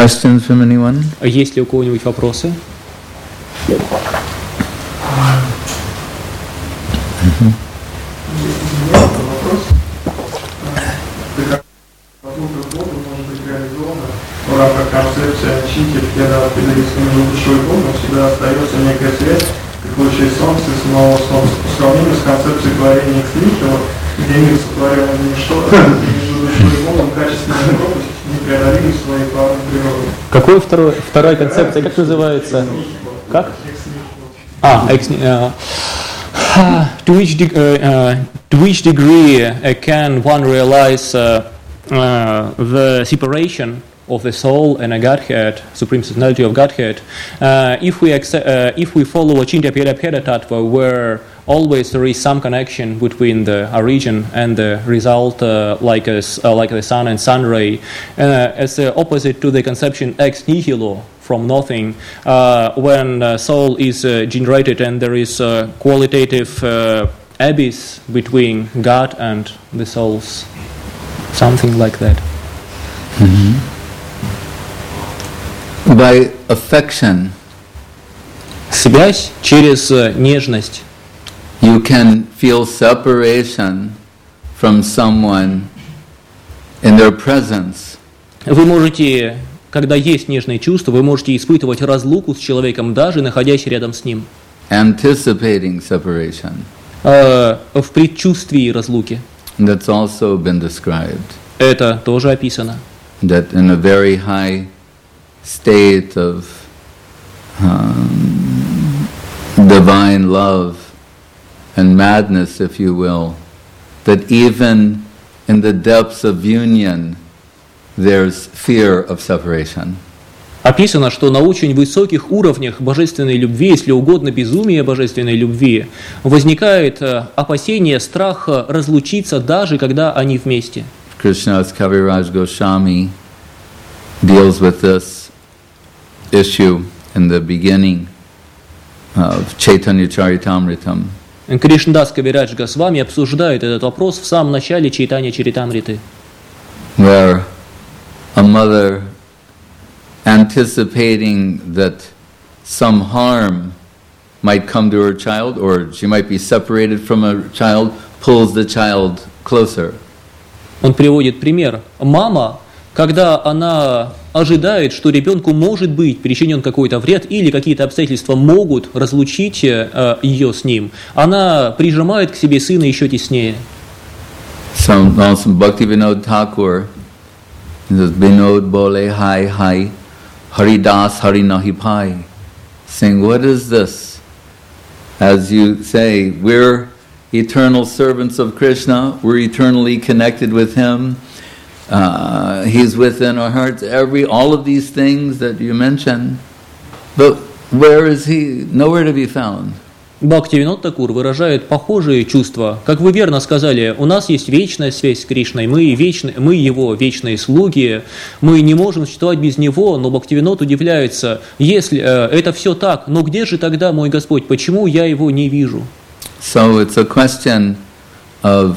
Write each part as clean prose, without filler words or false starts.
Questions from anyone? Есть ли у кого-нибудь вопросы? Вопрос. Подобно Богу может быть реализовано в рамках концепции Ачити, когда передается между душой и Богом всегда остается некая связь, как в случае Солнца, самого Солнца, по сравнению с концепцией творения Экс-Нихило, где мир сотворен из ничто, между душой и Богом качественная пропасть, непреодолимой своей плавной природы. Вторая концепция, как называется? Как? To which degree can one realize the separation of the soul and a Godhead, supreme personality of Godhead, if we follow Achintya Bheda Tattva, where always there is some connection between the origin and the result, like the sun and sun ray, as the opposite to the conception ex nihilo, from nothing, when soul is generated and there is a qualitative abyss between God and the souls, something like that. Mm-hmm. By affection, связь через нежность, you can feel separation from someone in their presence. Вы можете, когда есть нежные чувства, вы можете испытывать разлуку с человеком, даже находясь рядом с ним. Anticipating separation. В предчувствии разлуки. That's also been described. Это тоже описано. That in a very high state of divine love and madness, if you will, that even in the depths of union, there's fear of separation. Описано, что на очень высоких уровнях божественной любви, если угодно безумия божественной любви, возникает опасение, страх разлучиться, даже когда они вместе. Krishna's Kaviraj Goswami deals with this issue in the beginning of Chaitanya Charitamritam. Кришнадас Кавирадж Госвами обсуждает этот вопрос в самом начале Чайтанья Чаритамриты. Where a mother, anticipating that some harm might come to her child, or she might be separated from a child, pulls the child closer. Он приводит пример. Мама, когда она ожидает, что ребенку может быть причинен какой-то вред или какие-то обстоятельства могут разлучить ее с ним, она прижимает к себе сына еще теснее. Some Bhaktivinoda Thakur says, Binod bole hai hai, Haridas hari nahi pai. Saying, what is this? As you say, we're eternal servants of Krishna, we're eternally connected with Him, He's within our hearts, all of these things that you mentioned, but where is He? Nowhere to be found. Бхактивинод Такур выражает похожие чувства. Как вы верно сказали, у нас есть вечная связь с Кришной, мы Его вечные слуги, мы не можем существовать без Него, но Бхактивинод удивляется, если это все так, но где же тогда мой Господь, почему я Его не вижу? So it's a question of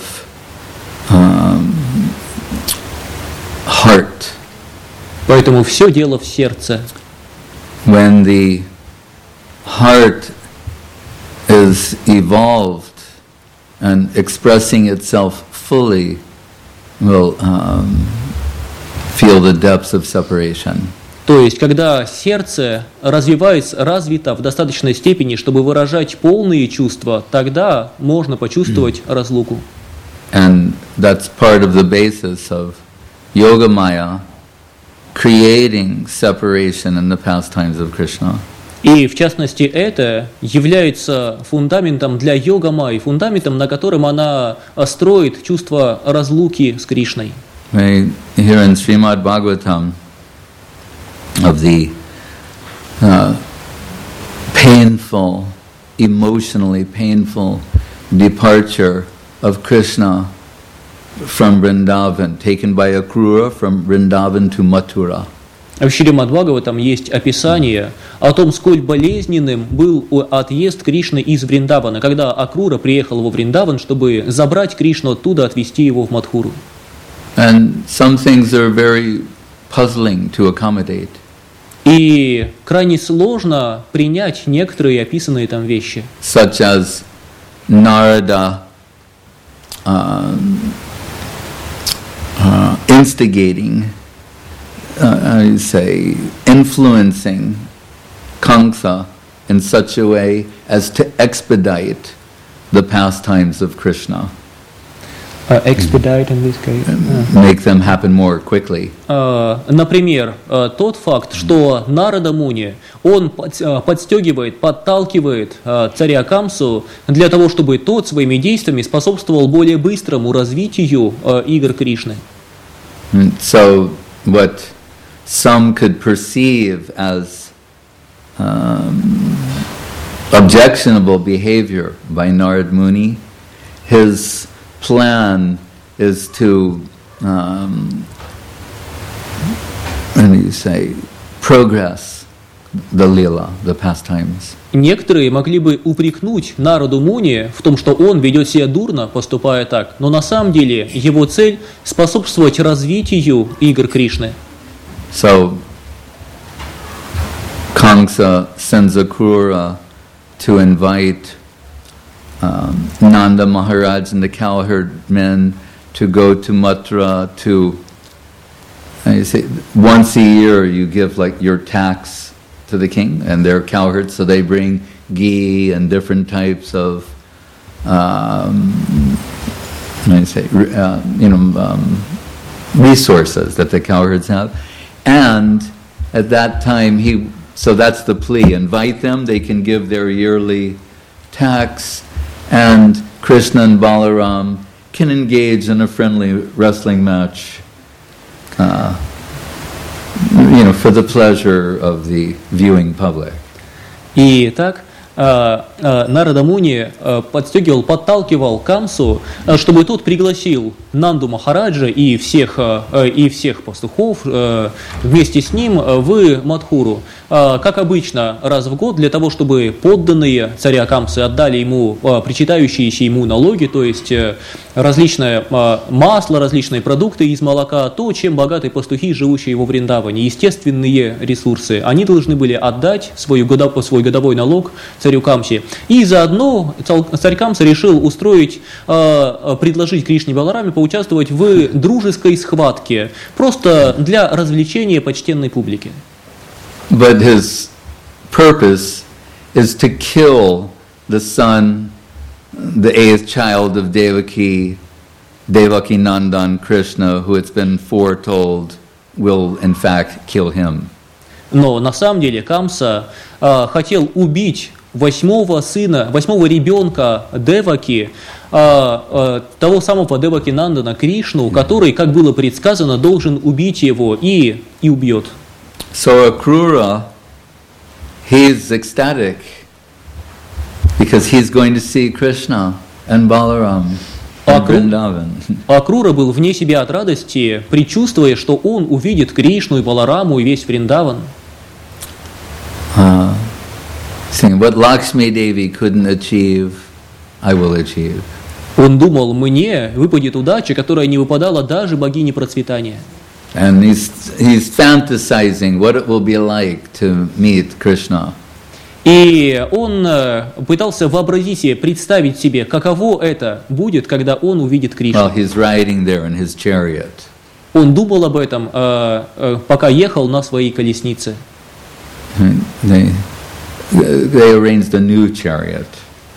heart. Поэтому все дело в сердце. When the heart is evolved and expressing itself fully, will feel the depths of separation. То есть, когда сердце развито в достаточной степени, чтобы выражать полные чувства, тогда можно почувствовать разлуку. And that's part of the basis of Yogamaya, creating separation in the pastimes of Krishna. И, в частности, это является фундаментом для йога-майи, фундаментом, на котором она строит чувство разлуки с Кришной. Here in Srimad Bhagavatam, of the painful, emotionally painful departure of Krishna from Vrindavan, taken by Akrura from Vrindavan to Mathura. В Шримад Бхагаватам есть описание о том, сколь болезненным был отъезд Кришны из Вриндавана, когда Акрура приехал во Вриндаван, чтобы забрать Кришну оттуда, отвезти его в Мадхуру. And some things are very puzzling to accommodate. И крайне сложно принять некоторые описанные там вещи. Such as Narada instigating, influencing Kamsa in such a way as to expedite the pastimes of Krishna. Expedite in this case. Make them happen more quickly. Например, тот факт, что Нарада Муни, он подстегивает, подталкивает царя Камсу для того, чтобы тот своими действиями способствовал более быстрому развитию игр Кришны. So what some could perceive as objectionable behavior by Narad Muni, his plan is to, progress the lila, the pastimes. Некоторые могли бы упрекнуть Нараду Муни в том, что он ведет себя дурно, поступая так, но на самом деле его цель – способствовать развитию игр Кришны. So, Kamsa sends Akrura to invite Nanda Maharaj and the cowherd men to go to Mathura to, once a year you give like your tax to the king and their cowherds, so they bring ghee and different types of, resources that the cowherds have. And at that time, so that's the plea, invite them, they can give their yearly tax, and Krishna and Balaram can engage in a friendly wrestling match, for the pleasure of the viewing public. И так Нарада Муни подталкивал Камсу, чтобы тот пригласил Нанду Махараджа и всех пастухов вместе с ним в Мадхуру. Как обычно, раз в год, для того, чтобы подданные царя Камсы отдали ему причитающиеся ему налоги, то есть различное масло, различные продукты из молока, то, чем богаты пастухи, живущие во Вриндаване, естественные ресурсы, они должны были отдать свой годовой налог царю Камсе. И заодно царь Камса решил предложить Кришне Балараме поучаствовать в дружеской схватке, просто для развлечения почтенной публики. But his purpose is to kill the son, the eighth child of Devaki Nandan Krishna, who it's been foretold will in fact kill him. Но на самом деле Камса хотел убить восьмого ребенка Деваки, того самого Деваки Нандана Кришну, который, как было предсказано, должен убить его и убьет. So Akrura, he's ecstatic because he's going to see Krishna and Balaram in Vrindavan. Акрура был вне себя от радости, предчувствуя, что он увидит Кришну и Балараму и весь Вриндаван. Saying, what Lakshmi Devi couldn't achieve, I will achieve. Он думал, мне выпадет удача, которая не выпадала даже богине процветания. And he's fantasizing what it will be like to meet Krishna. И он пытался вообразить себе, представить себе, каково это будет, когда он увидит Кришну. While he's riding there in his chariot. Он думал об этом, пока ехал на своей колеснице. They arranged a new chariot.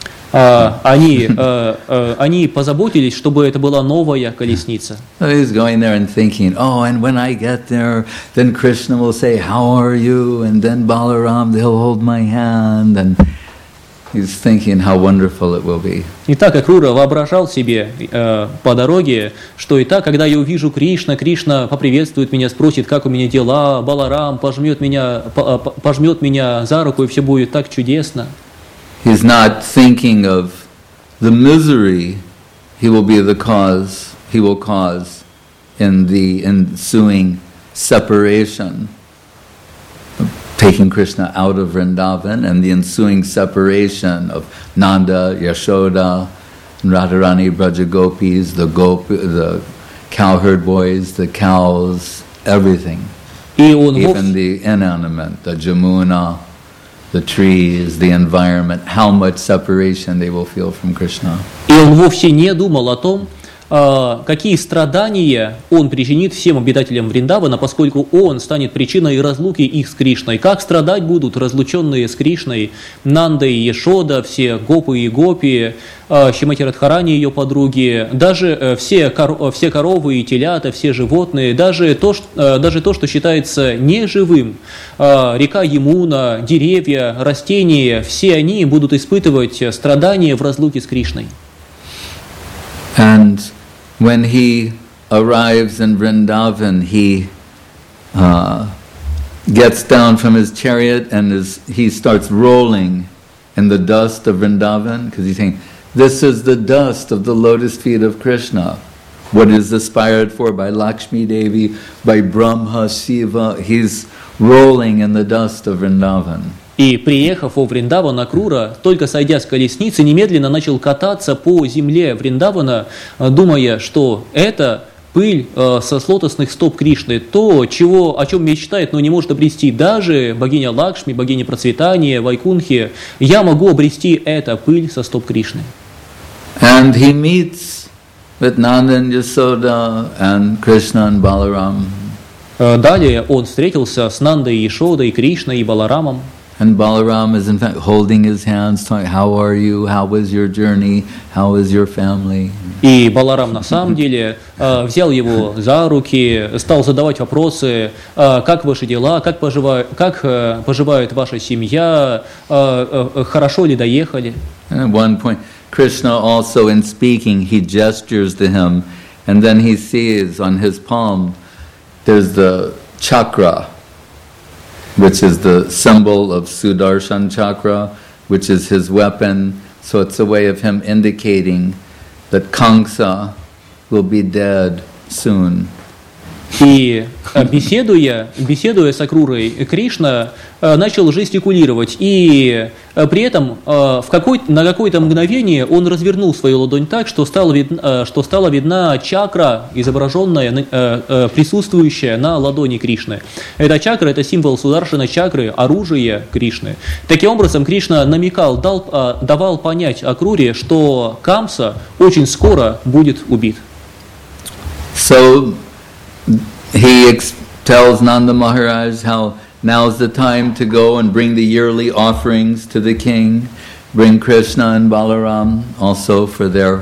Они позаботились, чтобы это была новая колесница. So he's going there and thinking, and when I get there, then Krishna will say, how are you? And then Balaram, they'll hold my hand. And he's thinking how wonderful it will be. И так Акрура воображал себе по дороге, что и так, когда я увижу Кришна поприветствует меня, спросит, как у меня дела, Баларам пожмет меня за руку, и все будет так чудесно. He's not thinking of the misery he will cause in the ensuing separation, taking Krishna out of Vrindavan, and the ensuing separation of Nanda, Yashoda, and Radharani, Brajagopis, the cowherd boys, the cows, everything. И он even the inanimate, the Jamuna, the trees, the environment, how much separation they will feel from Krishna. И он вовсе не думал о том, какие страдания он причинит всем обитателям Вриндавана, поскольку он станет причиной разлуки их с Кришной. Как страдать будут разлученные с Кришной Нанда и Ешода, все гопы и гопи, Шримати Радхарани, ее подруги, даже все коровы и телята, все животные, даже то, что считается неживым, река Ямуна, деревья, растения, все они будут испытывать страдания в разлуке с Кришной. And when he arrives in Vrindavan, he gets down from his chariot and he starts rolling in the dust of Vrindavan, because he's saying, this is the dust of the lotus feet of Krishna. What is aspired for by Lakshmi Devi, by Brahma, Shiva, he's rolling in the dust of Vrindavan. И, приехав во Вриндаван, Акрура, только сойдя с колесницы, немедленно начал кататься по земле Вриндавана, думая, что это пыль со лотосных стоп Кришны, то, о чем мечтает, но не может обрести даже богиня Лакшми, богиня процветания, Вайкунхи. Я могу обрести это, пыль со стоп Кришны. And he meets with Nanda and Yasoda and Krishna and Balaram. Далее он встретился с Нандой, Ешодой, Кришной и Баларамом. And Balaram is in fact holding his hands, talking, how are you, how was your journey, how is your family? И Баларам на самом деле взял его за руки, стал задавать вопросы, как ваши дела, как поживает ваша семья, хорошо ли доехали. And at one point, Krishna also in speaking, he gestures to him, and then he sees on his palm, there's the chakra, which is the symbol of Sudarshan Chakra, which is his weapon. So it's a way of him indicating that Kamsa will be dead soon. И беседуя с Акрурой, Кришна начал жестикулировать, и при этом на какое-то мгновение он развернул свою ладонь так, что стала видна чакра, изображенная, присутствующая на ладони Кришны. Эта чакра – это символ Сударшана чакры, оружие Кришны. Таким образом, Кришна давал понять Акруре, что Камса очень скоро будет убит. So he tells Nanda Maharaj how now's the time to go and bring the yearly offerings to the king, bring Krishna and Balaram also for their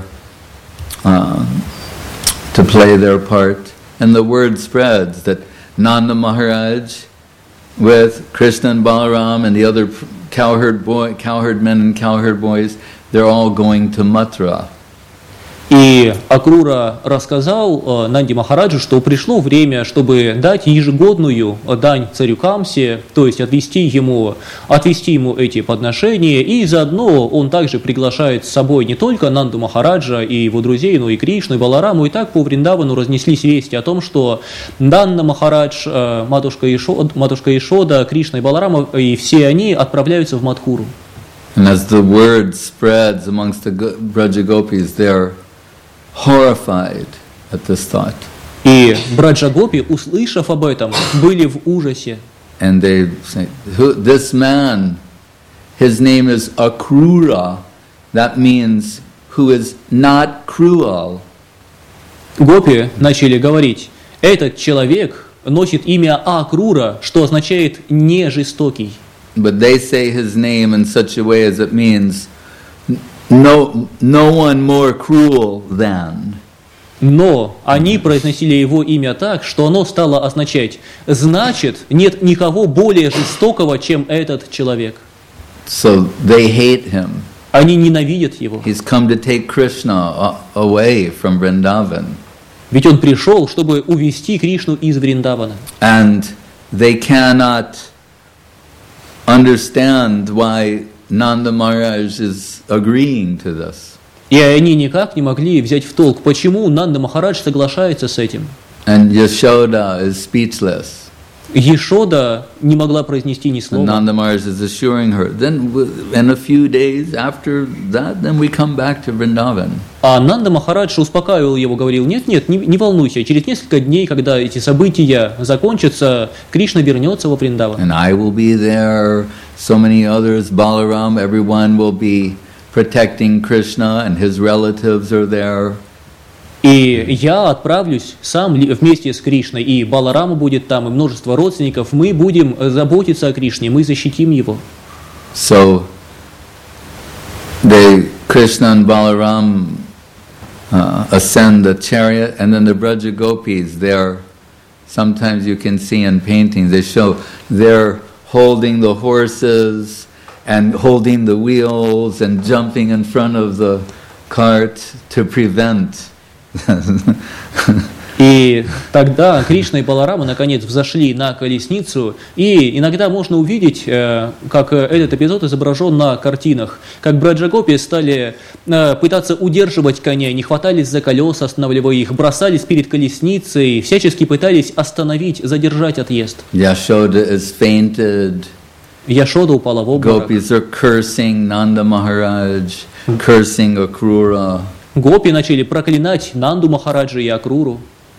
to play their part. And the word spreads that Nanda Maharaj with Krishna and Balaram and the other cowherd men and cowherd boys, they're all going to Mathura. И Акрура рассказал Нанди Махараджу, что пришло время, чтобы дать ежегодную дань царю Камсе, то есть отвести ему эти подношения, и заодно он также приглашает с собой не только Нанду Махараджа и его друзей, но и Кришну, и Балараму, и так по Вриндавану разнеслись вести о том, что Нанда Махарадж, матушка Ешода, Кришна и Баларама, и все они отправляются в Мадхуру. And as the word spreads amongst the Braja Gopis, they're horrified at this thought. И Браджа-гопи, услышав об этом, были в ужасе. And they say, this man, his name is Akrura, that means who is not cruel. Гопи начали говорить, этот человек носит имя Акрура, что означает «не жестокий». But they say his name in such a way as it means no one more cruel than. Но они произносили его имя так, что оно стало означать «значит, нет никого более жестокого, чем этот человек». So they hate him. Они ненавидят его. He's come to take Krishna away from Vrindavan. Ведь он пришел, чтобы увести Кришну из Вриндавана. And they cannot understand why Nanda Maharaj is agreeing to this. И они никак не могли взять в толк, почему Нанда Махарадж соглашается с этим. And Yashoda is speechless. Ешода не могла произнести ни And слова. Nanda Maharaj is assuring her. Then in a few days after that, then we come back to Vrindavan. А Нанда Махарадж успокаивал его, говорил: нет, не волнуйся, через несколько дней, когда эти события закончатся, Кришна вернется во Вриндаван. And I will be there, so many others, Balaram, everyone will be protecting Krishna, and his relatives are there. И я отправлюсь сам вместе с Кришной, и Баларама будет там, и множество родственников. Мы будем заботиться о Кришне, мы защитим его. So, Krishna and Balaram ascend the chariot, and then the Braja Gopis, sometimes you can see in paintings, they show they're holding the horses and holding the wheels and jumping in front of the cart to prevent. И тогда Кришна и Баларама наконец взошли на колесницу, и иногда можно увидеть, как этот эпизод изображен на картинах, как Браджагопи стали пытаться удерживать коней, не хватались за колеса, останавливая их, бросались перед колесницей, всячески пытались остановить, задержать отъезд. Yashoda is fainted. Яшода упала в обморок. Gopis are cursing Nanda Maharaj, cursing Akrura. Гопи начали проклинать Нанду Махараджа и Акруру.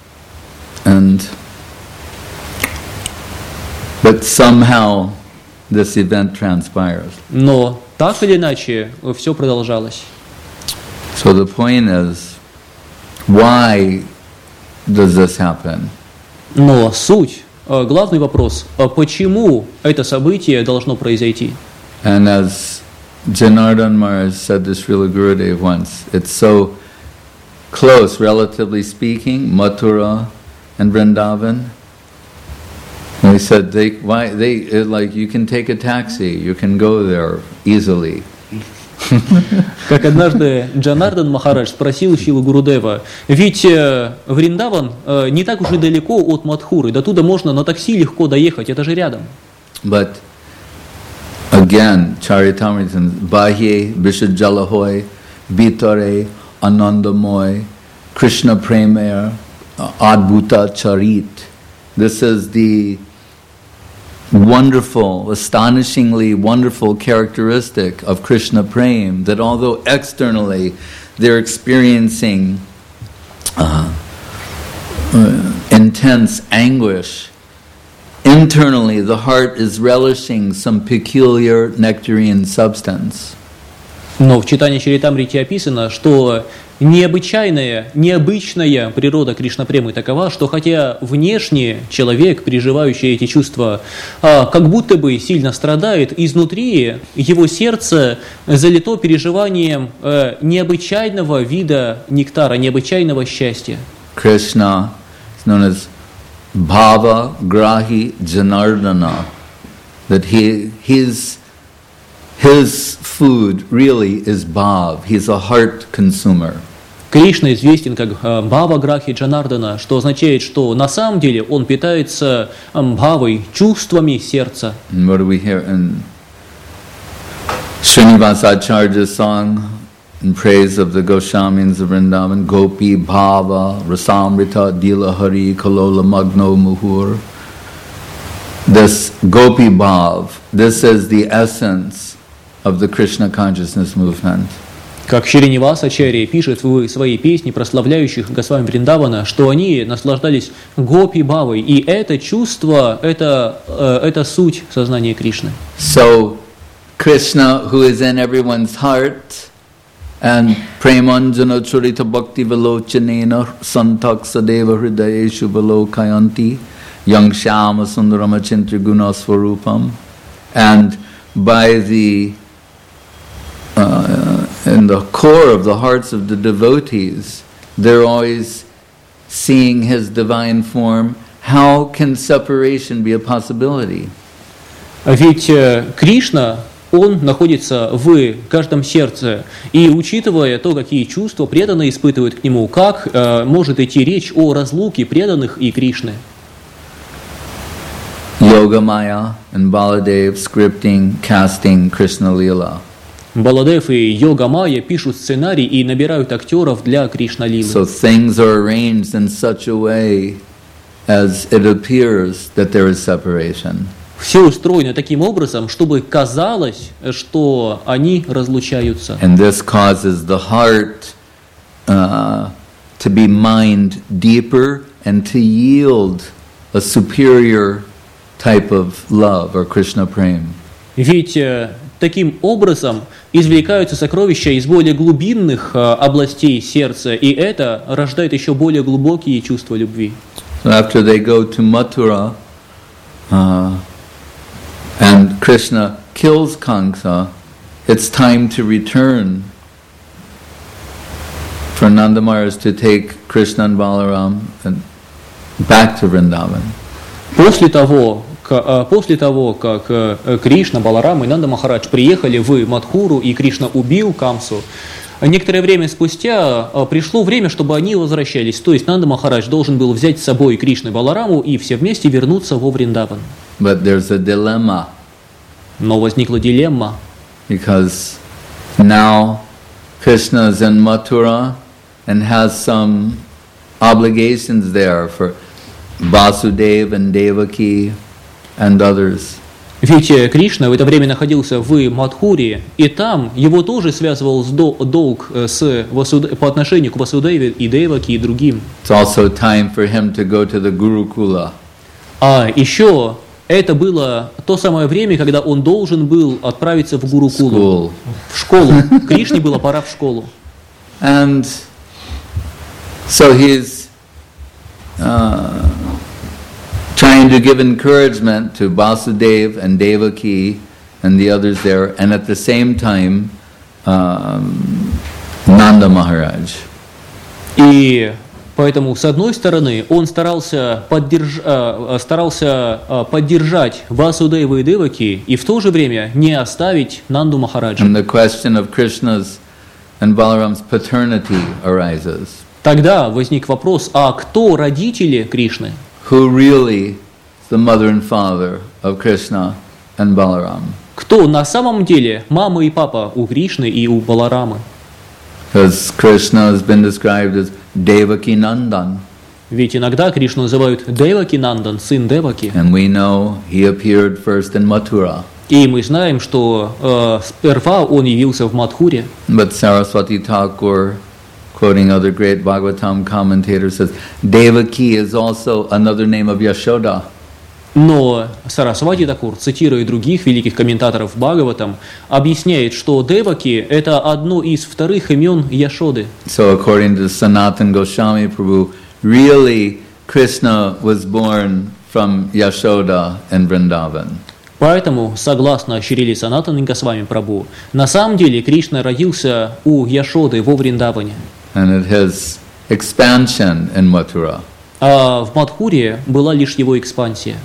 But somehow this event transpires. Но так или иначе все продолжалось. So the point is, why does this happen? Но суть, главный вопрос, почему это событие должно произойти? And as Janardhan Maharaj said to Srila Gurudev once, it's so close, relatively speaking, Mathura and Vrindavan. And he said, like you can take a taxi, you can go there easily. Как однажды Джанардан Махарадж спросил Шилу Гурудева, ведь Вриндаван не так уж и далеко от Мадхуры, до туда можно на такси легко доехать, это же рядом. But again, Charitamrita, Bahye, Vishajalahoy, Bitare, Anandamoy, Krishna Premer, Adbhuta Charit. This is the wonderful, astonishingly wonderful characteristic of Krishna Prem, that although externally they're experiencing intense anguish, internally the heart is relishing some peculiar nectarine substance. Но в читании Чаритамрити описано, что необычная природа Кришна-премы такова, что хотя внешне человек, переживающий эти чувства, как будто бы сильно страдает, изнутри его сердце залито переживанием необычайного вида нектара, необычайного счастья. Krishna is known as Bhava Grahi Janardana, that his food really is bhav. He's a heart consumer. Кришна известен как Бхава Грахи Джанардана, что означает, что на самом деле он питается бхавой, чувствами сердца. And what do we hear in Srinivasa Acharya's song in praise of the Goswamins of Vrindavan? Gopi Bhava Rasamrita Dila Hari Kalola Magno Muhur. This Gopi Bhav, this is the essence of the Krishna consciousness movement. Как Шриниваса Ачарья пишет в своей песне, прославляющих Госвами Вриндавана, что они наслаждались гопи бхавой, и это чувство, это суть сознания Кришны. So, Krishna, who is in everyone's heart, and Premanjana Churita Bhakti Velochanena Santak Sadeva Hridayeshu Velokayanti Yang Shyama Sundarama Chintri Guna Swarupam, and by in the core of the hearts of the devotees, they're always seeing his divine form. How can separation be a possibility? Ведь Кришна, он находится в каждом сердце, и учитывая то, какие чувства преданные испытывают к нему, как может идти речь о разлуке преданных и Кришны? Yogamaya and Baladev scripting, casting Krishna Lila. Баладев и Йога Майя пишут сценарий и набирают актеров для Кришна Лилы. So things are arranged in such a way as it appears that there is separation. Все устроено таким образом, чтобы казалось, что они разлучаются. And this causes the heart to be mined deeper and to yield a superior type of love or Krishna prem. Ведь таким образом извлекаются сокровища из более глубинных областей сердца, и это рождает еще более глубокие чувства любви. So after they go to Mathura, and Krishna kills Kamsa, it's time to return for Nanda Maharaj to take Krishna and Balaram and back to Vrindavan. После того, как Кришна, Баларам и Нанда Махарадж приехали в Мадхуру, и Кришна убил Камсу, некоторое время спустя пришло время, чтобы они возвращались. То есть Нанда Махарадж должен был взять с собой Кришну и Балараму и все вместе вернуться во Вриндаван. But there's a dilemma. Но возникла дилемма. Because now Krishna is in Mathura and has some obligations there for Vasudeva and Devaki and others. Ведь Кришна в это время находился в Мадхуре, и там его тоже связывал долг по отношению к Васудеве и Деваки и другим. It's also time for him to go to the Gurukula. А еще это было то самое время, когда он должен был отправиться в Гурукулу, в школу. Кришне было пора в школу. And so he's trying to give encouragement to Vasudeva and Devaki and the others there, and at the same time Nanda Maharaj. И поэтому, с одной стороны, он старался поддержать Васудеву и Деваки, и в то же время не оставить Нанду Махараджа. And the question of Krishna's and Balaram's paternity arises. Тогда возник вопрос, а кто родители Кришны? Who really is the mother and father of Krishna and Balaram? Кто на самом деле мама и папа у Кришны и у Баларамы? Because Krishna has been described as Devaki Nandan. Ведь иногда Кришну называют Деваки Нандан, сын Деваки. And we know he appeared first in Mathura. И мы знаем, что сперва он явился в Мадхуре. But Saraswati Thakur, quoting other great Bhagavatam commentators, says Devaki is also another name of Yashoda. Но Сарасвати Такур, цитируя других великих комментаторов Бхагаватам, объясняет, что Деваки – это одно из вторых имен Яшоды. So according to Sanatana Goswami Prabhu, really Krishna was born from Yashoda and Vrindavan. Поэтому, согласно Шрили Санатана Госвами Прабху, на самом деле Кришна родился у Яшоды во Вриндаване. And it has expansion in Mathura. А в Мадхуре была лишь его экспансия.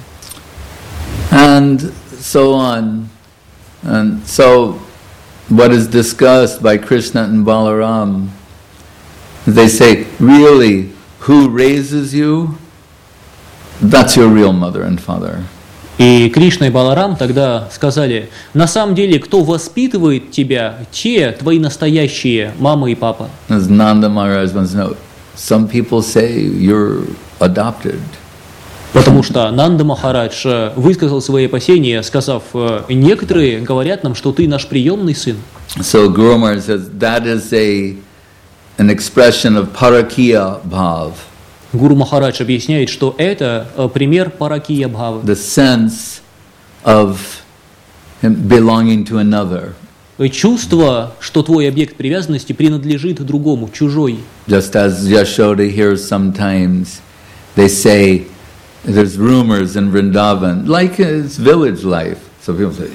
And so on. And so what is discussed by Krishna and Balaram, they say, really, who raises you? That's your real mother and father. И Кришна и Баларам тогда сказали, на самом деле, кто воспитывает тебя, те твои настоящие мама и папа. As Nanda Maharaj wants to know, some people say you're adopted. Потому что Нанда Махарадж высказал свои опасения, сказав, некоторые говорят нам, что ты наш приемный сын. So Guru Maharaj says that is an expression of parakiya bhav. Гуру Махарадж объясняет, что это пример паракия бхавы. The sense of him belonging to another. Чувство, что твой объект привязанности принадлежит другому, чужой. Just as Yashoda hears sometimes, they say, there's rumors in Vrindavan, like it's village life. So people say,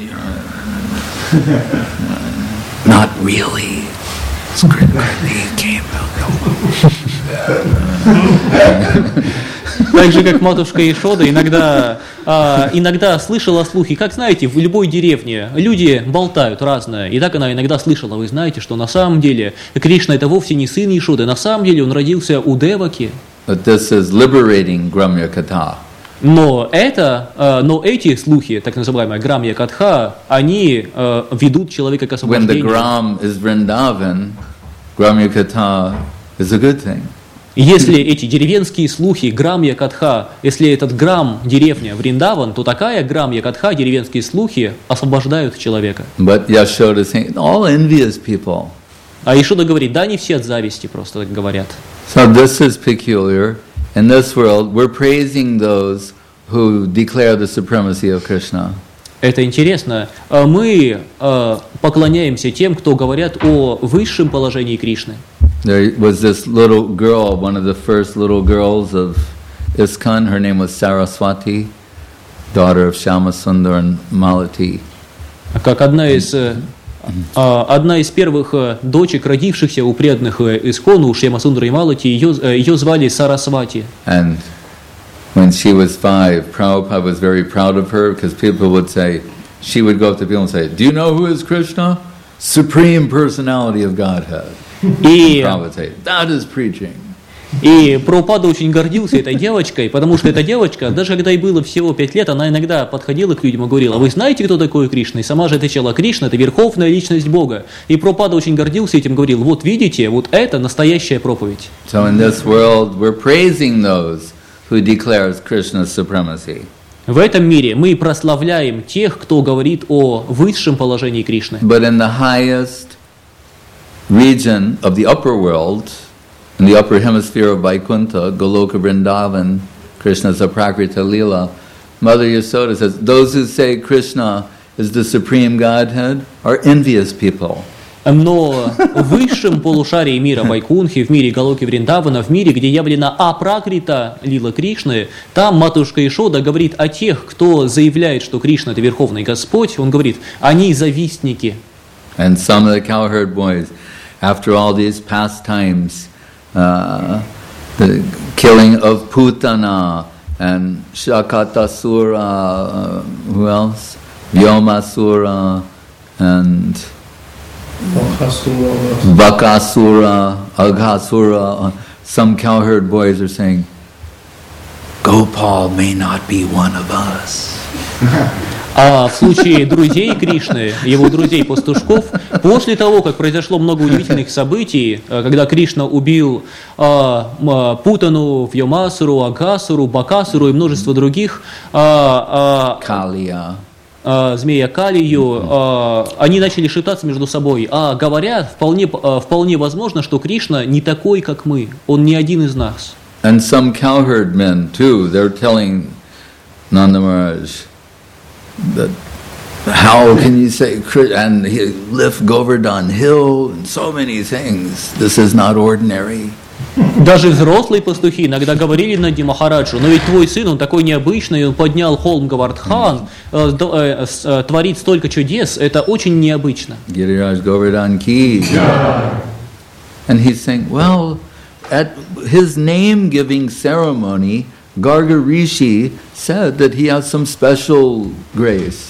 not really. He came Так же, как матушка Яшода иногда слышала слухи. Как знаете, в любой деревне люди болтают разное. И так она иногда слышала. Вы знаете, что на самом деле Кришна это вовсе не сын Яшоды. На самом деле он родился у Деваки. But this is liberating Gramya Katha. Но эти слухи, так называемая Грамья Катха, они ведут человека к освобождению. When the Gram is Vrindavan, Gramya Katha is a good thing. Если эти деревенские слухи, Грамья Катха, если этот Грам, деревня Вриндаван, то такая Грамья Катха, деревенские слухи освобождают человека. But Yashoda is saying, all envious people. А Ишуда говорит, да, не все от зависти просто так говорят. So this is peculiar. In this world, we're praising those who declare the supremacy of Krishna. Это интересно. Мы поклоняемся тем, кто говорят о высшем положении Кришны. There was this little girl, one of the first little girls of ISKCON. Her name was Saraswati, daughter of Shyamasundar and Malati. Как одна из первых дочек, родившихся у преданных Искону, Шьямасундара и Малати, ее звали Сарасвати. And when she was 5, Prabhupada was very proud of her because people would say, she would go up to people and say, do you know who is Krishna? Supreme Personality of Godhead. Prabhupada would say, that is preaching. И Прабхупада очень гордился этой девочкой, потому что эта девочка, даже когда ей было всего 5 лет, она иногда подходила к людям и говорила, вы знаете, кто такой Кришна? И сама же отвечала, Кришна – это верховная личность Бога. И Прабхупада очень гордился этим, говорил, вот видите, вот это настоящая проповедь. So in this world, we're praising those who declares Krishna's supremacy. В этом мире мы прославляем тех, кто говорит о высшем положении Кришны. But in the highest region of the upper world, in the upper hemisphere of Vaikuntha, Goloka Vrindavan, Krishna's Aprakrita Leela, Mother Yasoda says, those who say Krishna is the supreme Godhead are envious people. Но в высшем полушарии мира Вайкунхи, в мире Галоки Вриндавана, в мире, где явлена Апракрита Лила Кришны, там матушка Ишода говорит о тех, кто заявляет, что Кришна – это Верховный Господь, он говорит, они завистники. And some of the cowherd boys, after all these pastimes, the killing of Putana and Shakatasura, who else? Vyomasura and Bakasura, Aghasura. Some cowherd boys are saying, Gopal may not be one of us. А в случае друзей Кришны, его друзей-пастушков, после того, как произошло много удивительных событий, когда Кришна убил Путану, Вьомасуру, Агасуру, Бакасуру и множество других, Калия. змея Калию, они начали шептаться между собой, говорят, вполне возможно, что Кришна не такой, как мы, он не один из нас. And some cowherd men too, they're telling Nanda Maharaj that how can you say, and he lift Govardhan hill and so many things, this is not ordinary. Даже взрослые пастухи иногда говорили Нанди Махараджу, но ведь твой сын, он такой необычный, он поднял холм Гавардхан, творит столько чудес, это очень необычно. Giriraj Govardhan ki. And he's saying, well, at his name-giving ceremony, Garga Rishi said that he has some special grace.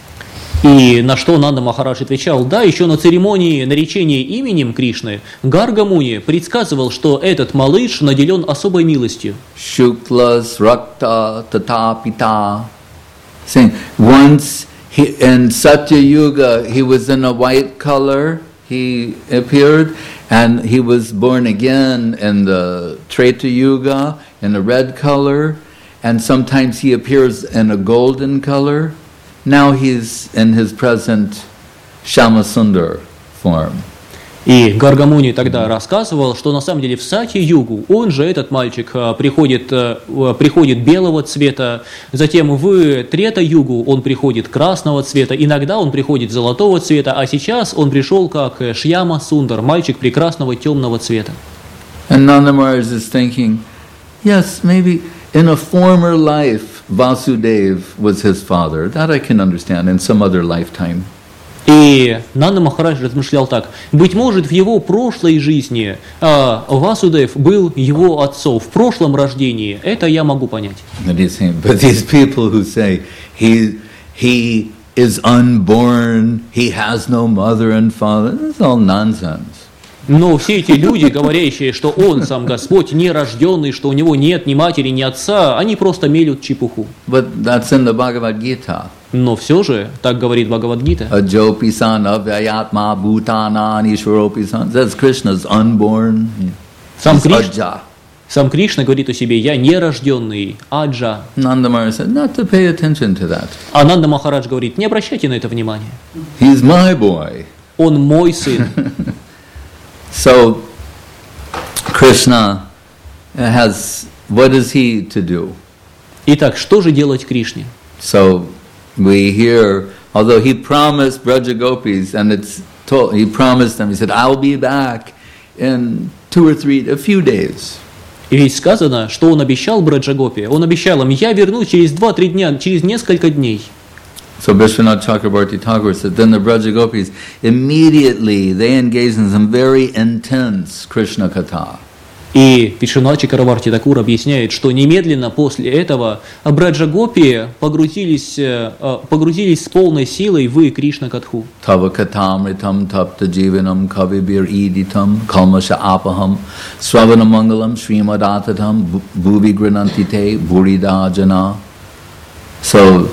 И на что Нанда Махарадж отвечал, да, еще на церемонии наречения именем Кришны Гарга Муни предсказывал, что этот малыш наделен особой милостью. Shuklas Rakta Tatapita. Saying, once in Satya Yuga he was in a white color, he appeared, and he was born again in the Treta Yuga in a red color, and sometimes he appears in a golden color. Now he's in his present Shyamasundar form. И Гаргамуни тогда рассказывал, что на самом деле в Сати-югу он же, этот мальчик, приходит белого цвета, затем в Трета-югу он приходит красного цвета, иногда он приходит золотого цвета, а сейчас он пришел как Шьяма-сундар, мальчик прекрасного темного цвета. And Nanda Maharaj is thinking, yes, maybe in a former life Vasudev was his father. That I can understand in some other lifetime. И Нанда Махарадж размышлял так. Быть может, в его прошлой жизни Васудев был его отцом. В прошлом рождении. Это я могу понять. But these people who say he is unborn, he has no mother and father, that's all nonsense. Но все эти люди, говорящие, что он сам Господь, нерожденный, что у него нет ни матери, ни отца, они просто мелют чепуху. But that's in the Bhagavad Gita. Но все же, так говорит Бхагавад-гита. Ajopi-san avyayatma bhutana ishvaropi-san. That's Krishna's unborn. Сам Ajja. Сам Кришна говорит о себе: «Я нерожденный, аджа». Nanda Maharaj said, not to pay attention to that. А Нанда Махарадж говорит: не обращайте на это внимания. He's my boy. Он мой сын. So, Krishna has, what is he to do? Итак, что же делать Кришне? So, we hear, although he promised Braja Gopis, and it's told, he promised them, he said, I'll be back in a few days. И ведь сказано, что он обещал Браджагопи. Он обещал им: я вернусь через 2-3 дня, через несколько дней. So Vishwanath Chakrabarti Thakur said, then the Braja Gopis, immediately they engaged in some very intense Krishna Katha. И Вишванат Чакраварти Такур объясняет, что немедленно после этого Браджагопи погрузились с полной силой в Кришна Катху. Tava katamritam tapta jivanam kavibir iditam kalmasha apaham sravana mangalam srimadattatam bhuvi granantite burida jana. So,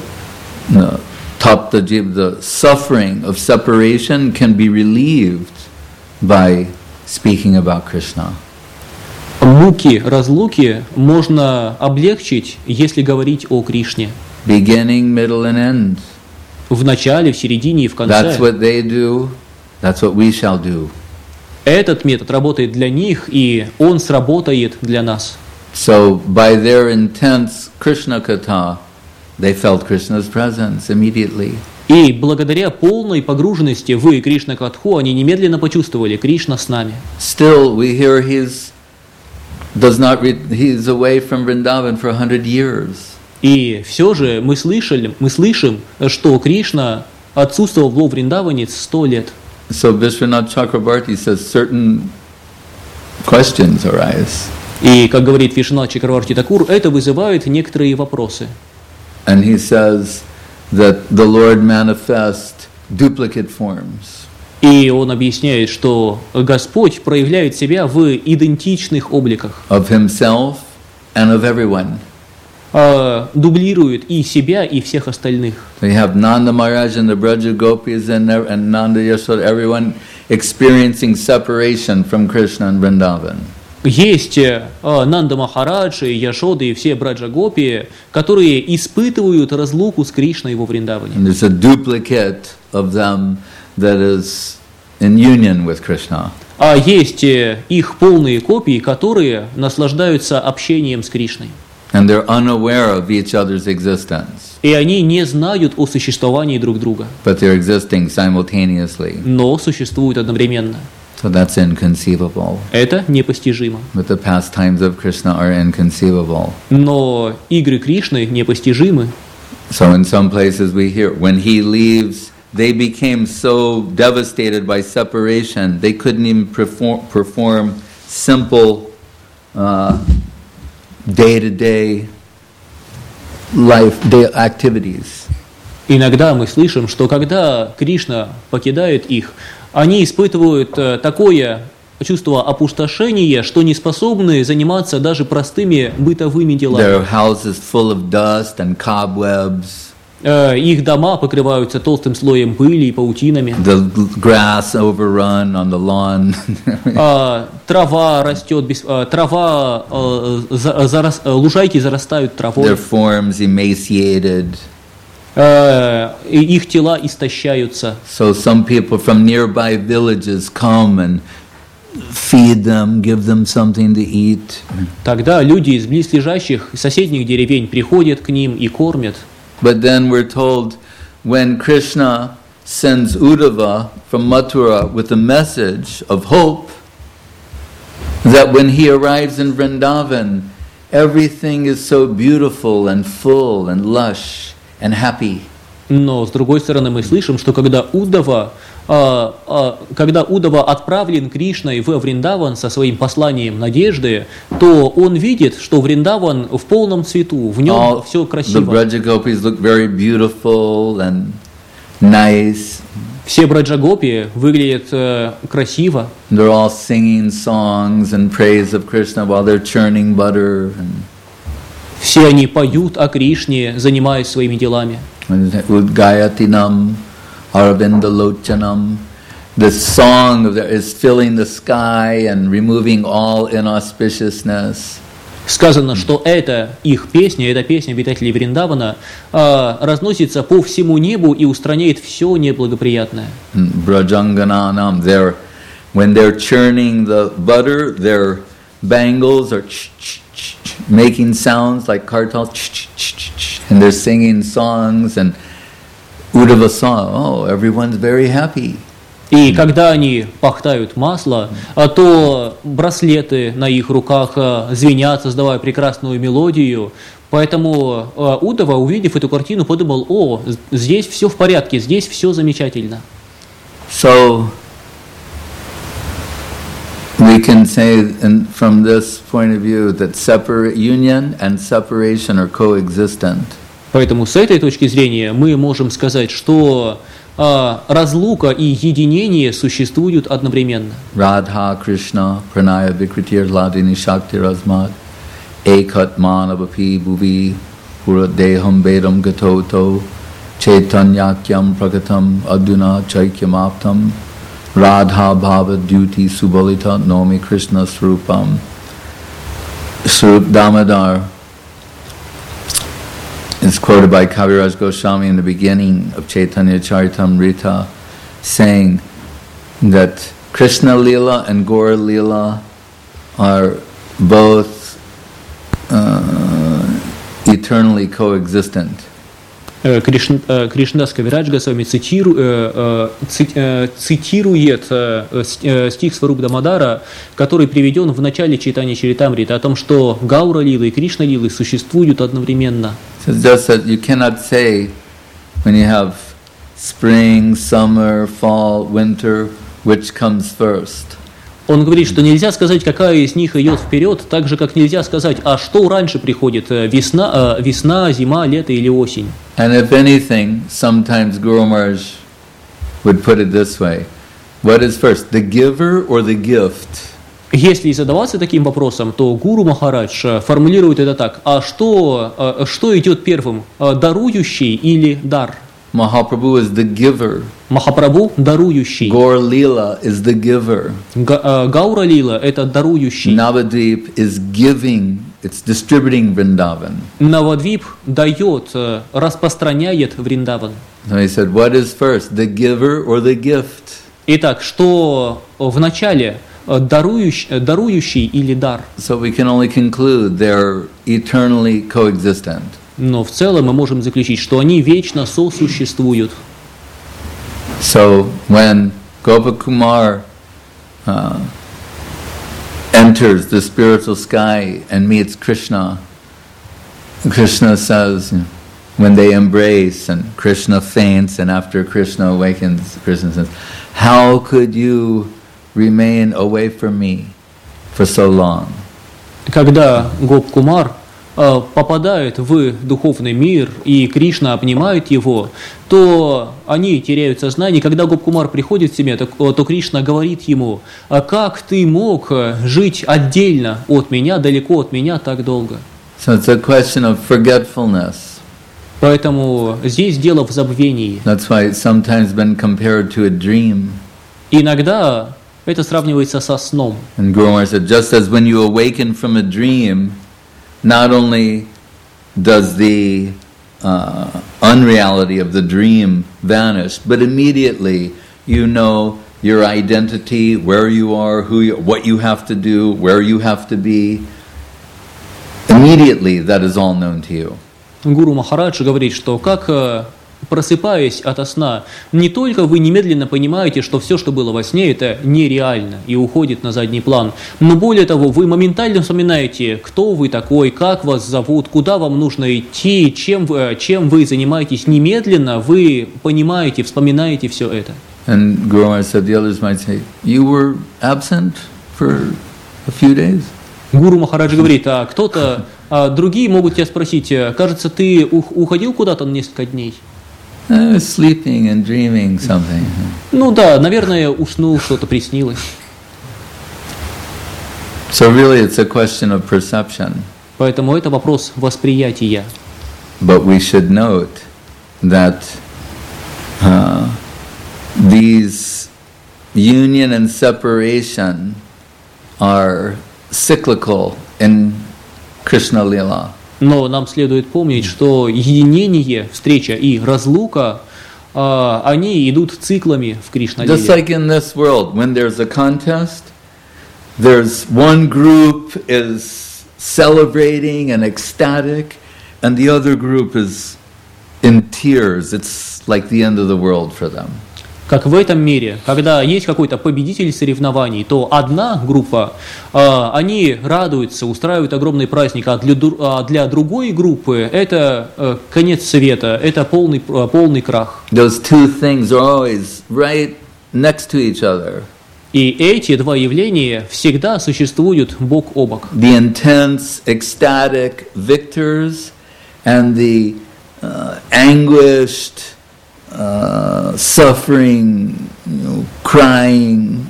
the suffering of separation can be relieved by speaking about Krishna. Муки разлуки можно облегчить, если говорить о Кришне. Beginning, middle and end. В начале, в середине и в конце. That's what they do. That's what we shall do. Этот метод работает для них, и он сработает для нас. So by their intense Krishna Katha, they felt Krishna's presence immediately. И благодаря полной погруженности в Кришна Катху они немедленно почувствовали: Кришна с нами. Still, we hear he's away from Vrindavan for 100 years. И все же мы слышим, что Кришна отсутствовал во Вриндаване 100 лет. So Vishwanath Chakrabarti says certain questions arise. И, как говорит Вишванат Чакраварти Такур, это вызывает некоторые вопросы. And he says that the Lord manifests duplicate forms. И он объясняет, что Господь проявляет себя в идентичных обликах. Of himself and of everyone. Дублирует и себя, и всех остальных. We have Nanda Maharaj and the Braja Gopis and Nanda Yashoda, everyone experiencing separation from Krishna and Vrindavan. Есть Нанда Махарадж, Яшода и все Браджа-гопи, которые испытывают разлуку с Кришной во Вриндаване. And there's a duplicate of them that is in union with Krishna. А есть их полные копии, которые наслаждаются общением с Кришной. And they're unaware of each other's existence. И они не знают о существовании друг друга. But they're existing simultaneously. Но существуют одновременно. So that's inconceivable. Это непостижимо. But the pastimes of Krishna are inconceivable. Но игры Кришны непостижимы. So in some places we hear, when he leaves, they became so devastated by separation, they couldn't even perform simple day-to-day life activities. Иногда мы слышим, что когда Кришна покидает их, они испытывают такое чувство опустошения, что не способны заниматься даже простыми бытовыми делами. Their houses full of dust and cobwebs. Их дома покрываются толстым слоем пыли и паутинами. The grass overrun on the lawn. Трава растет, лужайки зарастают травой. Their forms emaciated. Их тела истощаются. So some people from nearby villages come and feed them, give them something to eat. Тогда люди из близлежащих соседних деревень приходят к ним и кормят. But then we're told when Krishna sends Uddhava from Mathura with a message of hope, that when he arrives in Vrindavan, everything is so beautiful and full and lush and happy. Но с другой стороны мы слышим, что когда Уддава отправлен Кришной в Вриндаван со своим посланием надежды, то он видит, что Вриндаван в полном цвету, в нем все красиво. The Braja Gopis look very beautiful and nice. Все Браджа-гопи выглядят красиво. They're all singing songs and praise of Krishna while they're churning butter. Все они поют о Кришне, занимаясь своими делами. Udgayatinam Arvindalochanam. The song is filling the sky and removing all inauspiciousness. Сказано, что эта их песня, эта песня обитателей Вриндавана разносится по всему небу и устраняет все неблагоприятное. Brajangananam, when they're churning the butter, their bangles are making sounds like kartals, and they're singing songs and Uddhava song. Oh, everyone's very happy. И когда они пахтают масло, то браслеты на их руках звенят, создавая прекрасную мелодию. Поэтому Уддава, увидев эту картину, подумал: о, здесь все в порядке, здесь все замечательно. So we can say, from this point of view, that union and separation are coexistent. Поэтому с этой точки зрения мы можем сказать, что разлука и единение существуют одновременно. Radha Krishna Pranaya Vikritir Ladini Shakti Razmat Ekat Manavapi Bhuvi Puradeham Vedam Gatoto Chaitanyakyam Prakatam Aduna Chaikyamaptam Radha Bhava Duty Subalita Nomi Krishna Srupam Srup Damodar is quoted by Kaviraj Goswami in the beginning of Chaitanya Charitamrita, saying that Krishna Lila and Gaura Lila are both eternally coexistent. Кришнадас Кавирадж Госвами цитирует стих Сварупа Дамодара, который приведен в начале читания Чаритамриты, о том, что Гаура Лила и Кришна Лилы существуют одновременно. It's just that you cannot say when you have spring, summer, fall, winter, which comes first. Он говорит, что нельзя сказать, какая из них идет вперед, так же, как нельзя сказать, а что раньше приходит, весна, зима, лето или осень. And if anything, sometimes Guru Maharaj would put it this way: what is first, the giver or the gift? Если задаваться таким вопросом, то Гуру Махарадж формулирует это так: а что идет первым, дарующий или дар? Mahaprabhu is the giver. Махапрабху – дарующий. Gaur Lila is the giver. Гаура Лила – это дарующий. Navadvip is giving, it's distributing Vrindavan. Навадвип дает, распространяет Вриндаван. So he said, what is first, the giver or the gift? Итак, что в начале, дарующий или дар? So we can only conclude they're eternally coexistent. Но в целом мы можем заключить, что они вечно сосуществуют. So when Gopakumar enters the spiritual sky and meets Krishna, Krishna says, when they embrace and Krishna faints, and after Krishna awakens, Krishna says, how could you remain away from me for so long? Когда Гопкумар попадает в духовный мир, и Кришна обнимает его, то они теряют сознание. Когда Гопкумар приходит в себя, то Кришна говорит ему: а как ты мог жить отдельно от меня, далеко от меня так долго? So it's a question of forgetfulness. Поэтому здесь дело в забвении. That's why it's sometimes been compared to a dream. Иногда это сравнивается со сном. And Guru Maharaj said, just as when you awaken from a dream, not only does the unreality of the dream vanish, but immediately you know your identity, where you are, what you have to do, where you have to be. Immediately that is all known to you. Гуру Махарадж говорит, что как просыпаясь ото сна, не только вы немедленно понимаете, что все, что было во сне, это нереально и уходит на задний план, но более того, вы моментально вспоминаете, кто вы такой, как вас зовут, куда вам нужно идти, чем вы занимаетесь. Немедленно вы понимаете, вспоминаете все это. And Guru Maharaj said, the others might say, you were absent for a few days? Гуру Махарадж говорит, а кто-то, другие могут тебя спросить, кажется, ты уходил куда-то на несколько дней? Sleeping and dreaming something. Ну да, наверное, уснул, что-то приснилось. So really it's a question of perception. Поэтому это вопрос восприятия. But we should note that these union and separation are cyclical in Krishna Lila. Но нам следует помнить, что единение, встреча и разлука, они идут циклами в Just Кришна-лиле. like in this world, when there's a contest, there's one group is celebrating and ecstatic, and the other group is in tears. It's like the end of the world for them. Как в этом мире, когда есть какой-то победитель соревнований, то одна группа, они радуются, устраивают огромный праздник, а для другой группы это конец света, это полный крах. Those two things are always right next to each other. И эти два явления всегда существуют бок о бок. The intense, ecstatic victors and the anguished, suffering, crying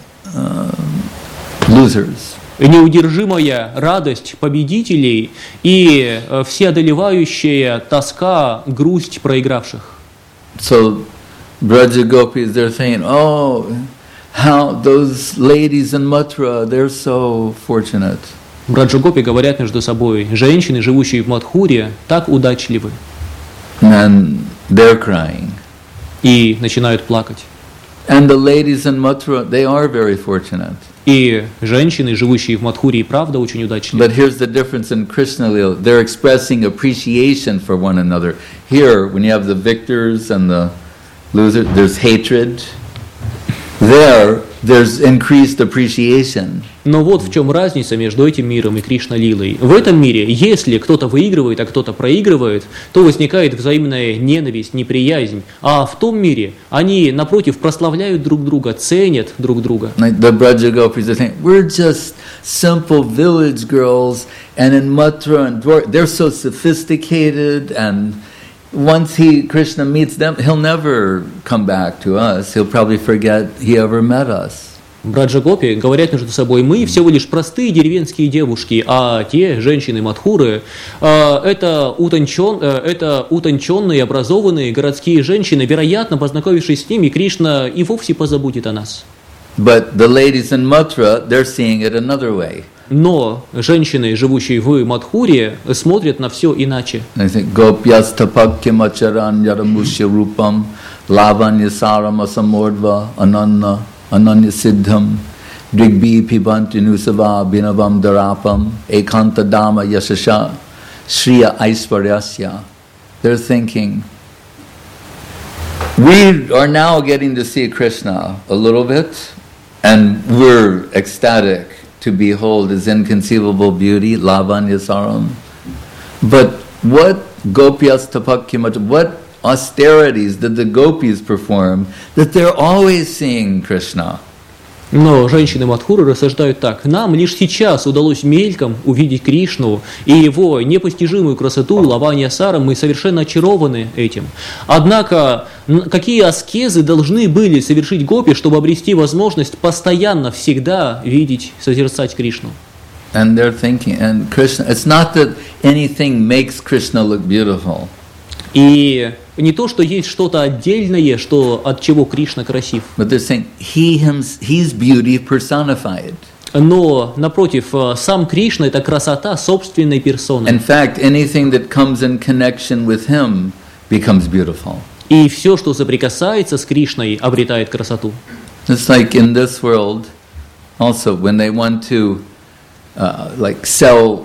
losers. Неудержимая радость победителей и всеодолевающая тоска, грусть проигравших. So, Braja Gopis, they're saying, oh, how those ladies in Mathura, they're so fortunate. Браджа-гопи говорят между собой: женщины, живущие в Мадхуре, так удачливы. And they're crying. И начинают плакать. And the ladies in Mathura, they are very fortunate. И женщины, живущие в Мадхуре, и правда очень удачливы. But here's the difference in Krishna Lila. They're expressing appreciation for one another. Here, when you have the victors and the losers, there's hatred. There's increased appreciation. Но вот в чем разница между этим миром и Кришна-лилой. В этом мире, если кто-то выигрывает, а кто-то проигрывает, то возникает взаимная ненависть, неприязнь. А в том мире они, напротив, прославляют друг друга, ценят друг друга. Like the Braja Gopis are saying, we're just simple village girls, and in Mathura and Dwarka, they're so sophisticated, and once Krishna meets them, he'll never come back to us. He'll probably forget he ever met us. Браджа-гопи говорят между собой: мы всего лишь простые деревенские девушки, а те женщины Мадхуры это утонченные, образованные городские женщины. Вероятно, познакомившись с ними, Кришна и вовсе позабудет о нас. But the ladies in Mathura, they're seeing it another way. Но женщины, живущие в Мадхуре, смотрят на все иначе. They think Gopyas tapakyam acharan yaramushya rupam lavanya saram asamordva ananya siddham drigbi pibanti nusava binavam darapam ekanta dama yashasha shriya aisvaryasya. They're thinking, we are now getting to see Krishna a little bit, and we're ecstatic to behold his inconceivable beauty, lavanya saram. But what gopyas tapakyam, what austerities did the gopis perform that they're always seeing Krishna? Но женщины Мадхуры рассуждают так: нам лишь сейчас удалось мельком увидеть Кришну и его непостижимую красоту, лаванья сарам, мы совершенно очарованы этим. Однако, какие аскезы должны были совершить гопи, чтобы обрести возможность постоянно, всегда видеть, созерцать Кришну? And they're thinking, and Krishna, it's not that anything makes Krishna look beautiful. И не то, что есть что-то отдельное, что от чего Кришна красив. But they're saying he's beauty personified. Но, напротив, сам Кришна – это красота собственной персоны. In fact, anything that comes in connection with him becomes beautiful. И все, что соприкасается с Кришной, обретает красоту. Just like in this world, also when they want to like sell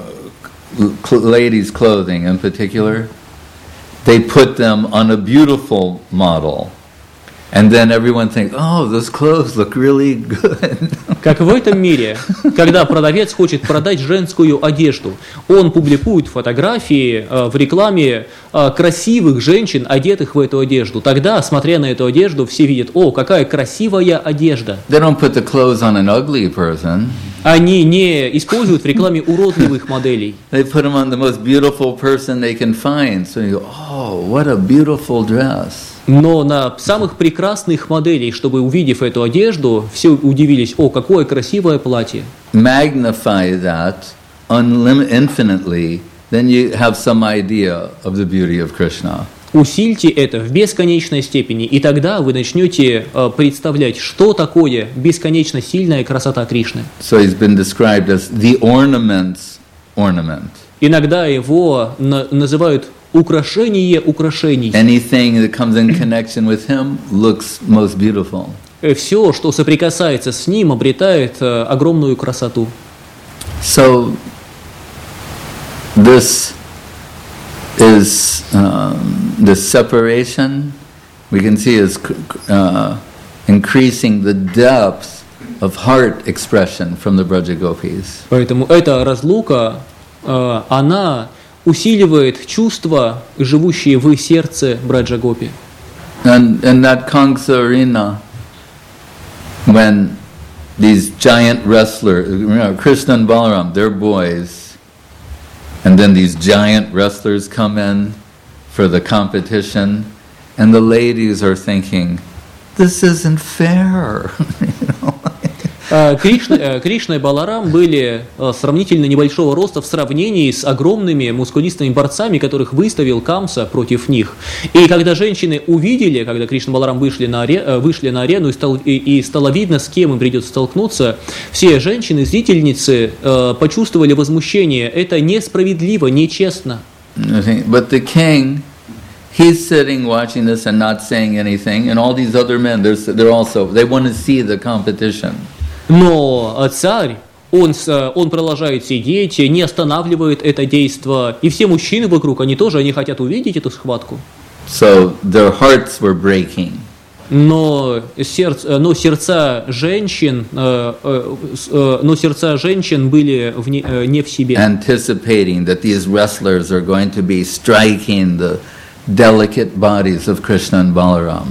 ladies' clothing in particular, they put them on a beautiful model. And then everyone thinks, oh, those clothes look really good. Как в этом мире, когда продавец хочет продать женскую одежду, он публикует фотографии в рекламе красивых женщин, одетых в эту одежду. Тогда, смотря на эту одежду, все видят: о, какая красивая одежда. They don't put the clothes on an ugly person. Они не используют в рекламе уродливых моделей. They put them on the most beautiful person they can find. So you go, oh, what a beautiful dress. Но на самых прекрасных моделей, чтобы, увидев эту одежду, все удивились: о, какое красивое платье. Magnify that infinitely, then you have some idea of the beauty of Krishna. Усильте это в бесконечной степени, и тогда вы начнете представлять, что такое бесконечно сильная красота Кришны. So he's been described as the ornament. Иногда его называют украшение украшений. Anything that comes in connection with him looks most beautiful. Все, что соприкасается с ним, обретает огромную красоту. So this is the separation we can see is increasing the depth of heart expression from the Brajagopis. Поэтому эта разлука, она усиливает чувства, живущие в сердце Браджагопи. And in that Kamsa arena, when these giant wrestlers, Krishna and Balaram, they're boys, and then these giant wrestlers come in for the competition, and the ladies are thinking, this isn't fair. Кришна и Баларам были сравнительно небольшого роста в сравнении с огромными мускулистыми борцами, которых выставил Камса против них. И когда женщины увидели, когда Кришна и Баларам вышли на арену и стало видно, с кем им придется столкнуться, все женщины, зрительницы почувствовали возмущение. Это несправедливо, нечестно. But the king, he's sitting watching this and not saying anything, and all these other men, they want to see the competition. Но царь, он продолжает сидеть, не останавливает это действо. И все мужчины вокруг, они хотят увидеть эту схватку. So their hearts were breaking. Но сердца женщин были не в себе. Anticipating that these wrestlers are going to be striking the delicate bodies of Krishna and Balaram.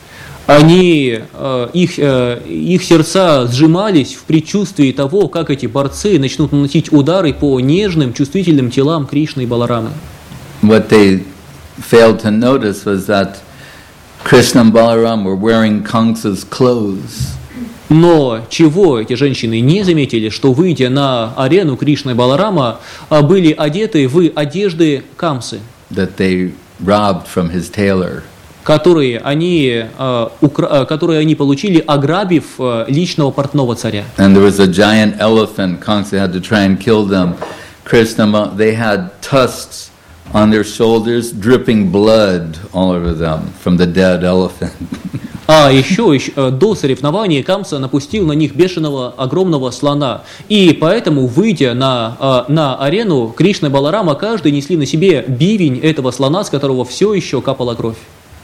Их сердца сжимались в предчувствии того, как эти борцы начнут наносить удары по нежным, чувствительным телам Кришны и Баларамы. What they failed to notice was that Krishna and Balaram were wearing Kamsa's clothes. Но чего эти женщины не заметили, что, выйдя на арену, Кришна и Баларама были одеты в одежды Камсы, That they robbed from his tailor. которые они получили, ограбив личного портного царя. And there was a giant elephant. Kamsa had to try and kill them. Krishna, they had tusks on their shoulders, dripping blood all over them from the dead elephant. Еще до соревнования Камса напустил на них бешеного огромного слона. И поэтому, выйдя на арену, Кришна и Баларама каждый несли на себе бивень этого слона, с которого все еще капала кровь.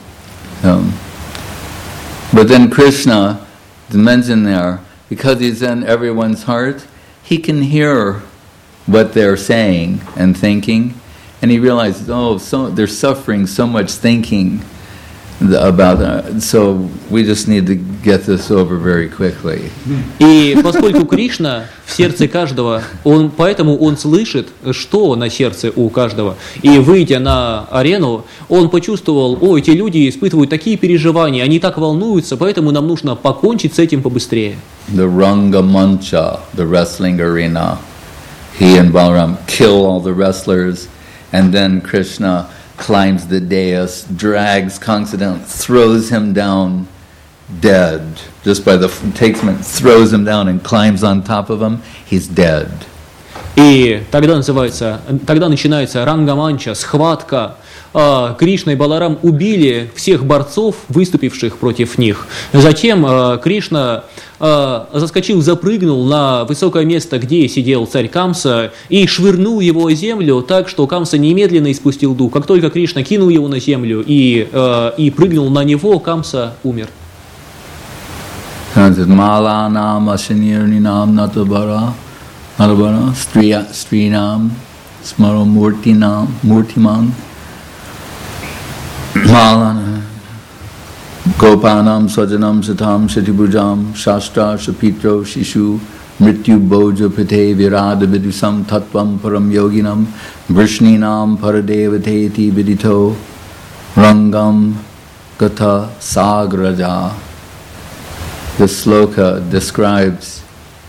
But then Krishna is mentioned there, because he's in everyone's heart, he can hear what they're saying and thinking, and he realizes, they're suffering so much thinking about that, so we just need to get this over very quickly. И поскольку Кришна в сердце каждого, поэтому он слышит, что на сердце у каждого. И выйдя на арену, он почувствовал, эти люди испытывают такие переживания, они так волнуются, поэтому нам нужно покончить с этим побыстрее. The Rangamancha, the wrestling arena, he and Balaram kill all the wrestlers, and then Krishna climbs the dais, drags Kamsa down, throws him down dead. Just by takes him, throws him down and climbs on top of him, he's dead. И тогда начинается рангаманча, схватка. Кришна и Баларам убили всех борцов, выступивших против них. Затем Кришна запрыгнул на высокое место, где сидел царь Камса, и швырнул его о землю так, что Камса немедленно испустил дух. Как только Кришна кинул его на землю и прыгнул на него, Камса умер. Malanam ashanirninam natabara strinam smaro murtiman Malana Gopanam Sajanam Satam Shatibujam Shastra Shapitro Shishu Mrityu Boja Pite Virada Vidusam Tattvam Param Yoginam Vrishninam Paradevateti Vidito Rangam Gata Sagraja. This sloka describes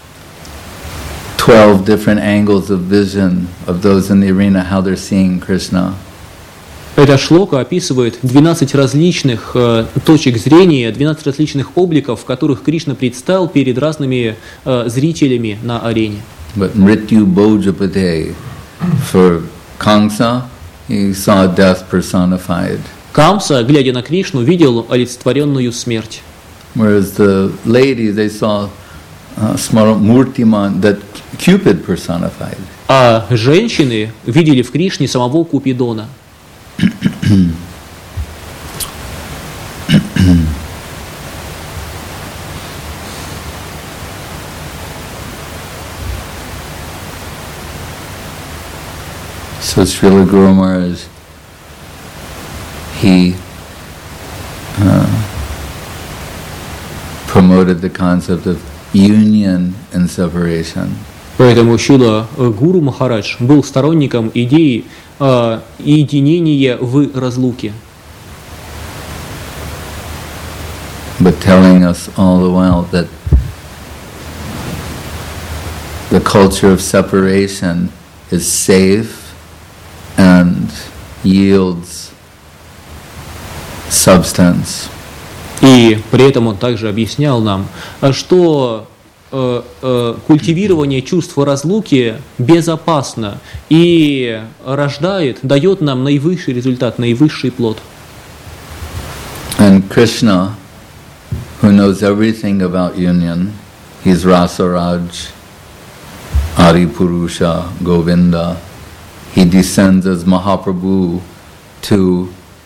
12 different angles of vision of those in the arena, how they're seeing Krishna. Эта шлока описывает 12 различных точек зрения, 12 различных обликов, в которых Кришна предстал перед разными зрителями на арене. But Mrityu Bojapate, For Kamsa, he saw death personified. Камса, глядя на Кришну, видел олицетворенную смерть. Whereas the ladies, they saw Murtiman, that Cupid personified. А женщины видели в Кришне самого Купидона. So Srila Guru Maharaj, he promoted the concept of union and separation. Поэтому Шрила Гуру Махарадж был сторонником идеи единения в разлуке. But telling us all the while that the culture of separation is safe and yields substance. И при этом он также объяснял нам, что культивирование чувства разлуки безопасно и дает нам наивысший результат, наивысший плод. And Krishna, who knows everything about union, he's Rasaraj, Adipurusha, Govinda. He descends as Mahaprabhu to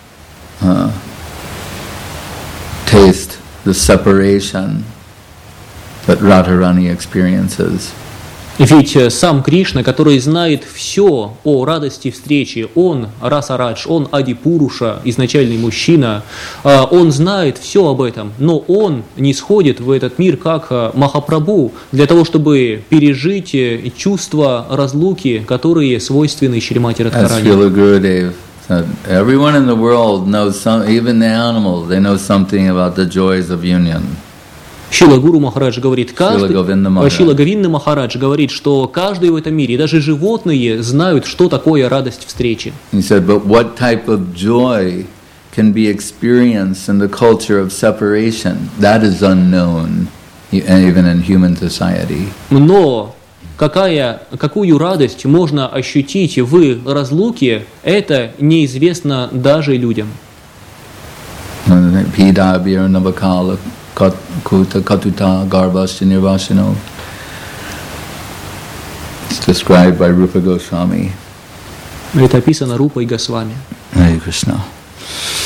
taste the separation that Radharani experiences. Ведь сам Кришна, который знает все о радости встречи, он Расарадж, он Адипуруша, изначальный мужчина, он знает все об этом, но он не сходит в этот мир как Махапрабху для того, чтобы пережить чувства разлуки, которые свойственны Шримати Радхарани. Everyone in the world knows some, even the animals, they know something about the joys of union. Шрила Гуру Махарадж говорит, Шрила Говинда Махарадж говорит, что каждый в этом мире, и даже животные знают, что такое радость встречи. He said, but what type of joy can be experienced in the culture of separation? That is unknown, even in human society. Но какую радость можно ощутить в разлуке, это неизвестно даже людям. Kuta Katuta Garbhasya Nirvasano. It's described by Rupa Goswami. Это описано Рупой Госвами. Hare Krishna.